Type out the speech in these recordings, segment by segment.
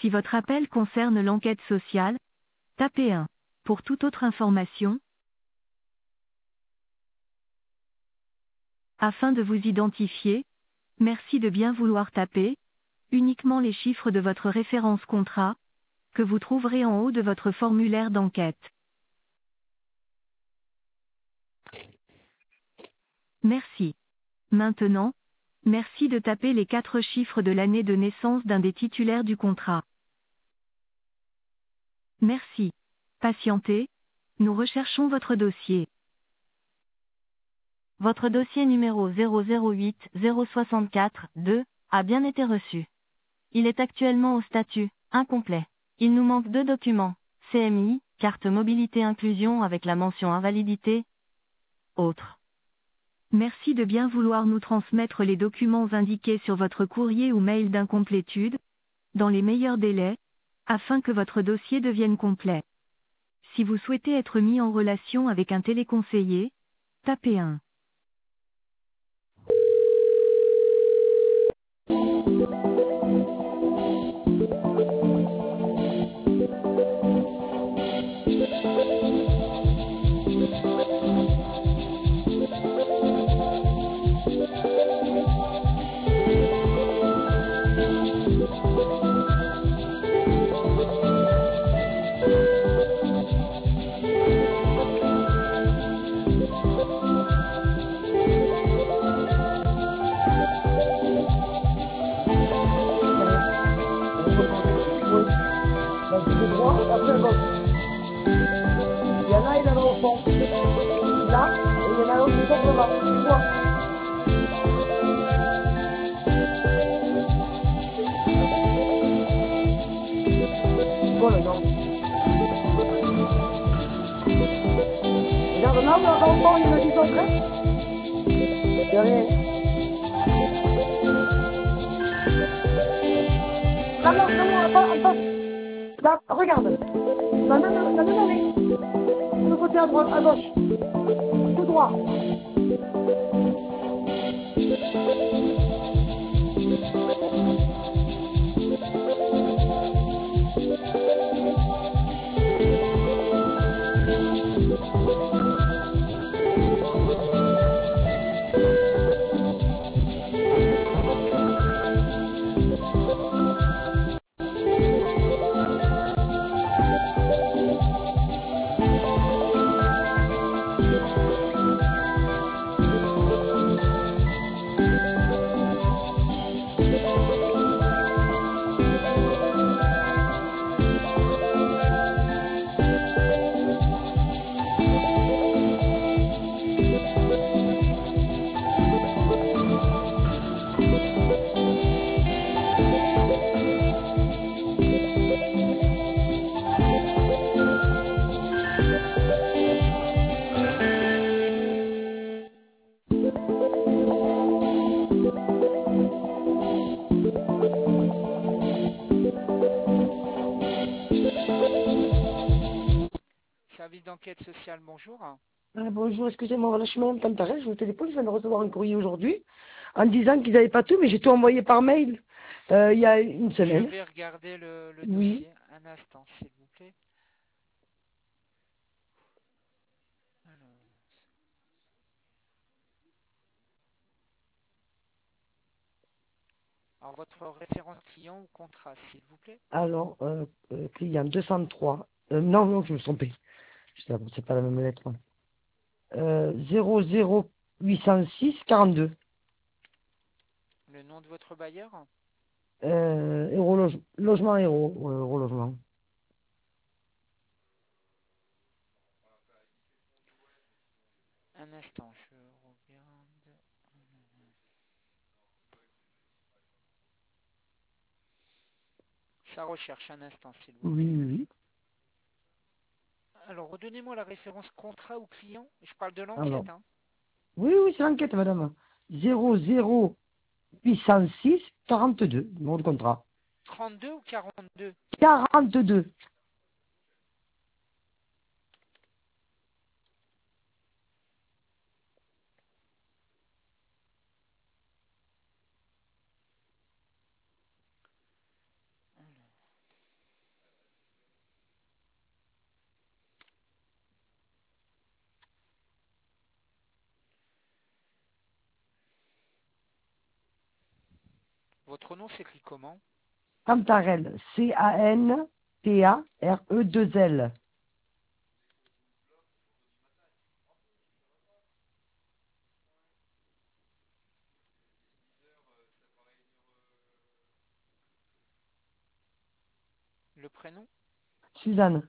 Si votre appel concerne l'enquête sociale, tapez 1. Pour toute autre information, afin de vous identifier, merci de bien vouloir taper uniquement les chiffres de votre référence contrat, que vous trouverez en haut de votre formulaire d'enquête. Merci. Maintenant, merci de taper les 4 chiffres de l'année de naissance d'un des titulaires du contrat. Merci. Patientez, nous recherchons votre dossier. Votre dossier numéro 008 064 2 a bien été reçu. Il est actuellement au statut incomplet. Il nous manque 2 documents, CMI, carte mobilité inclusion avec la mention invalidité, autres. Merci de bien vouloir nous transmettre les documents indiqués sur votre courrier ou mail d'incomplétude, dans les meilleurs délais, afin que votre dossier devienne complet. Si vous souhaitez être mis en relation avec un téléconseiller, tapez 1. Oui. Donc c'est de droit, après à gauche. Il y en a, il en a au fond. Là, et il y en a l'autre qui sont là. Tu vois. Voilà, non. Regarde là, au fond, il y en a qui sont prêts. Il y a rien. Là, là, en face. Là, regarde. La même allée. Le côté à droite, à gauche. Tout droit. Service d'enquête sociale, bonjour. Bonjour, excusez-moi, voilà, je suis Mme Cantarel, je vous téléphone, je viens de recevoir un courrier aujourd'hui en disant qu'ils n'avaient pas tout, mais j'ai tout envoyé par mail il y a une semaine. Je vais regarder le Oui. dossier. Un instant, s'il vous plaît. Alors, votre référence client ou contrat, s'il vous plaît. Alors, client 203. Non, je me suis trompé. C'est pas la même lettre. 00806 42. Le nom de votre bailleur. Logement Héros, Eurologement. Un instant, je regarde. Ça recherche un instant, s'il vous plaît. Oui. Alors, redonnez-moi la référence contrat ou client. Je parle de Alors, l'enquête. Hein. oui, c'est l'enquête, madame. 00806 42, numéro de contrat. 32 ou 42. 42. Votre nom s'écrit comment? Cantarel. C-A-N-T-A-R-E-2-L. Le prénom? Suzanne.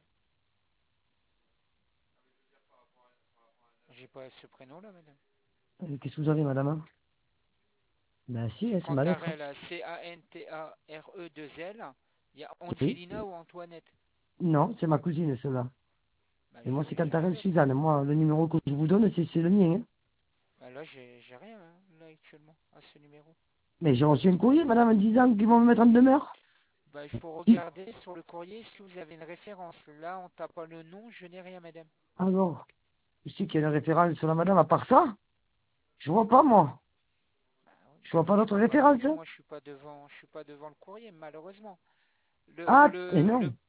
J'ai pas ce prénom-là, madame. Qu'est-ce que vous avez, madame? Ben si, J'ai c'est ma lettre. Cantarel, C-A-N-T-A-R-E-2-L. Il y a Oui. Angelina ou Antoinette? Non, c'est ma cousine, celle-là. Bah, Et moi, c'est j'ai rien Cantarel d'autre. Suzanne. Moi, le numéro que je vous donne, c'est le mien. Hein. Bah, là, j'ai rien, hein, là, actuellement, à ce numéro. Mais j'ai reçu un courrier, madame, en disant qu'ils vont me mettre en demeure. Bah, il faut Si. regarder sur le courrier si vous avez une référence. Là, on tape pas le nom, je n'ai rien, madame. Alors, je sais qu'il y a une référence sur la madame, à part ça, je vois pas, moi. Bah, oui, Je bah, vois pas moi, je d'autres vois pas non références. plus. Hein. Moi, je suis pas devant le courrier, malheureusement. Le, Ah, et le, le, non.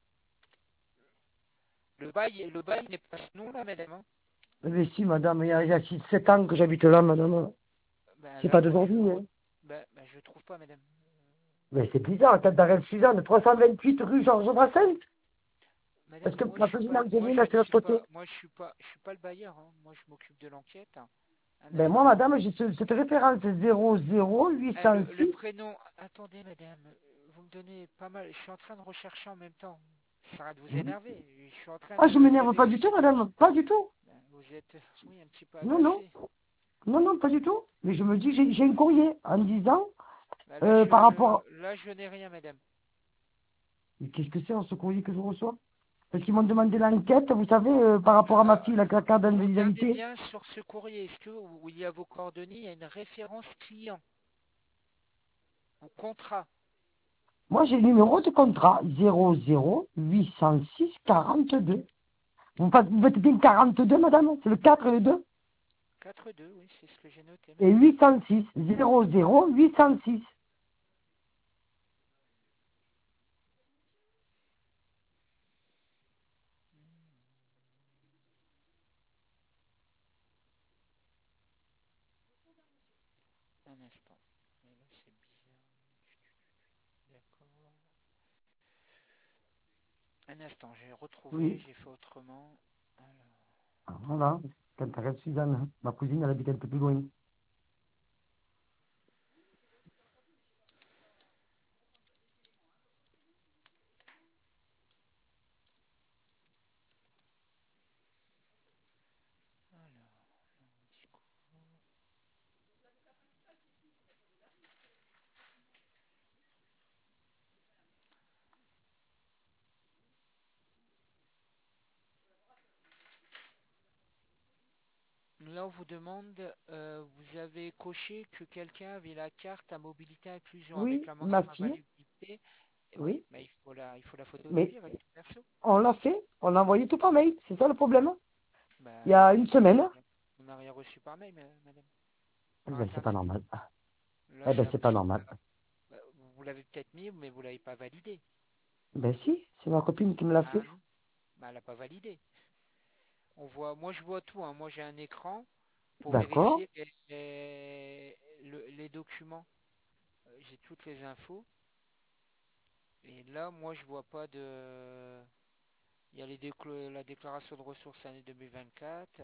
le bail n'est pas ce nom-là, madame, hein. Mais si, madame, il y a 6-7 ans que j'habite là, madame. Ben C'est là, pas moi, d'aujourd'hui. Hein. je trouve pas, madame. Mais c'est bizarre, Cantarel Suzanne, 328 rue Georges Brassens. Parce Madame, que moi, je ma suis cousine pas, moi, Angeline, je là, ne c'est l'autre suis côté. pas, moi, je suis pas le bailleur, hein. Moi, je m'occupe de l'enquête, hein. Un Ben moi, instant. madame, j'ai cette référence 00 Le 806. prénom, attendez, madame, vous me donnez pas mal. Je suis en train de rechercher en même temps. Ça arrête de vous énerver. Je suis en train Ah, je de m'énerve pas du tout, vérifier. madame. Pas du tout. Ben, vous êtes, oui, un petit peu Non, non. agressé. Non, non, pas du tout. Mais je me dis, j'ai un courrier en disant, Ben, là, par rapport... je n'ai rien, madame. Mais qu'est-ce que c'est, ce courrier que je reçois? Parce qu'ils m'ont demandé l'enquête, vous savez, par rapport à ma fille, la carte Regardez d'individualité. bien sur ce courrier. Est-ce que où il y a vos coordonnées, il y a une référence client ou contrat? Moi, j'ai le numéro de contrat 00 806 42. Vous faites bien 42, madame? C'est le 4 et le 2. 4-2, oui, c'est ce que j'ai noté, Et madame. 806. 00 806. Un instant. Mais là, c'est bizarre. D'accord. Un instant, j'ai retrouvé, Oui. j'ai fait autrement. Alors, Ah, voilà. Quand t'arrêtes Suzanne, ma cousine, elle habite un peu plus loin. du coup, là, on vous demande, vous avez coché que quelqu'un avait la carte à mobilité inclusion avec Oui, la ma mention fille, invalidité. Et oui, oui. mais il faut la Mais photocopie recto verso. on l'a fait, on l'a envoyé tout par mail. C'est ça le problème. Bah Il y non, a une semaine. on n'a rien reçu par mail, madame, Eh par ben, c'est pas internet. normal. Là, Eh j'ai ben, c'est pas l'impression que normal. bah, vous l'avez peut-être mis, mais vous l'avez pas validé. Ben si, c'est ma copine qui me l'a fait. Ah non, bah, elle n'a pas validé. Moi, je vois tout, hein. Moi, j'ai un écran pour D'accord. vérifier les documents. J'ai toutes les infos. Et là, moi, je vois pas de. Il y a la déclaration de ressources année 2024.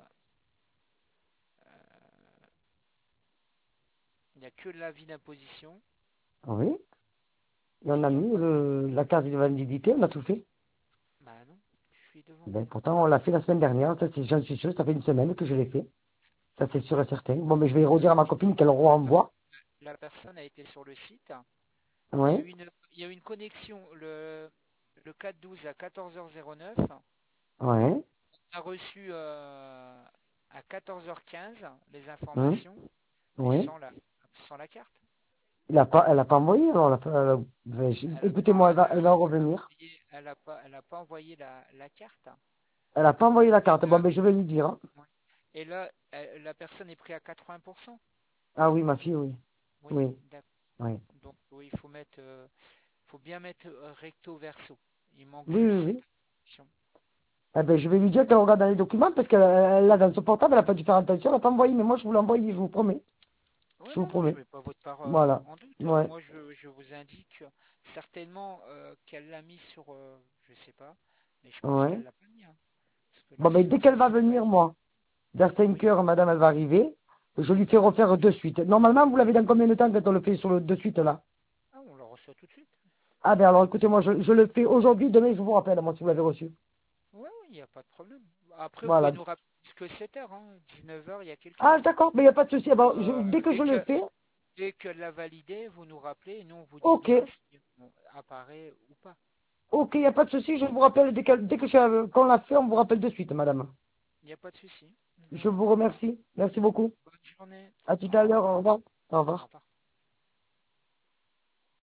Il n'y a que l'avis d'imposition. Oui. Et Mais on il a n'y a mis pas. la carte de validité, on a tout fait. Bah non, je suis devant Ben, vous. pourtant, on l'a fait la semaine dernière. Ça, j'en suis sûr, ça fait une semaine que je l'ai fait. Ça, c'est sûr et certain. Bon, mais je vais redire à ma copine qu'elle renvoie. La personne a été sur le site. Il y a Oui. eu une connexion le 4-12 à 14h09. Oui. On a reçu à 14h15 les Hum, informations, mais oui. sans la carte. Elle a pas envoyé, alors ben, Elle a écoutez-moi, pas, elle va revenir. elle a pas envoyé la carte. Elle a pas envoyé la Et carte. Bon, là, ben, je vais lui dire. Hein. ouais. Et là, la personne est prise à 80%. Ah oui, ma fille, oui. Oui, Oui. d'accord. Oui. Donc oui, faut bien mettre recto verso. Il manque Oui, oui, juste cette oui. information. Eh ben, je vais lui dire qu'elle regarde dans les documents parce qu'elle l'a dans son portable, elle n'a pas dû faire attention, elle n'a pas envoyé, mais moi je vous l'envoie, je vous promets. Ouais, Je vous non, non, je promets. mets pas votre parole Voilà. en doute, hein. Ouais. Moi, je vous indique certainement qu'elle l'a mis sur, je sais pas, mais je pense Ouais. qu'elle l'a pas mis, hein. Parce que là, Bon, c'est ben, dès qu'elle va affiché venir, valide. moi, vers 5 Oui. heures, madame, elle va arriver. Je lui fais refaire de suite. Normalement, vous l'avez dans combien de temps quand on le fait sur le de suite, là? Ah, on le reçoit tout de suite. Ah, ben alors, écoutez, moi, je le fais aujourd'hui. Demain, je vous rappelle, moi, si vous l'avez reçu. Ouais, il n'y a pas de problème. Après, vous pouvez Voilà. nous rappeler que 7 heures, hein, 19 h, il y a quelqu'un. Ah, d'accord, mais il n'y a pas de souci. Ah, bon, dès que Dès je le que fais, dès qu'elle l'a validé, vous nous rappelez et nous on vous dit ok. bien si on apparaît ou pas. Ok, il n'y a pas de souci. Je vous rappelle dès que quand on l'a fait, on vous rappelle de suite, madame. Il n'y a pas de souci. Je Voilà. vous remercie. Merci beaucoup. Bonne journée. À tout Au à revoir. l'heure. Au revoir. Au Au revoir. revoir.